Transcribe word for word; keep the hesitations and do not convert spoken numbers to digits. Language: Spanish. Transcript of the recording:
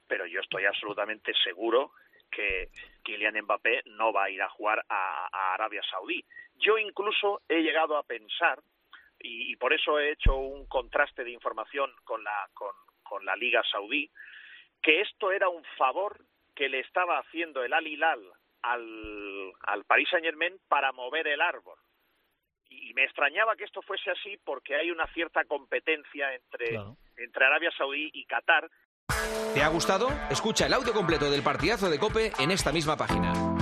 pero yo estoy absolutamente seguro que Kylian Mbappé no va a ir a jugar a, a Arabia Saudí. Yo incluso he llegado a pensar, y, y por eso he hecho un contraste de información con la, con, con la Liga Saudí, que esto era un favor que le estaba haciendo el Al Hilal al, al Paris Saint-Germain para mover el árbol. Y me extrañaba que esto fuese así porque hay una cierta competencia entre, claro. entre Arabia Saudí y Qatar. ¿Te ha gustado? Escucha el audio completo del partidazo de COPE en esta misma página.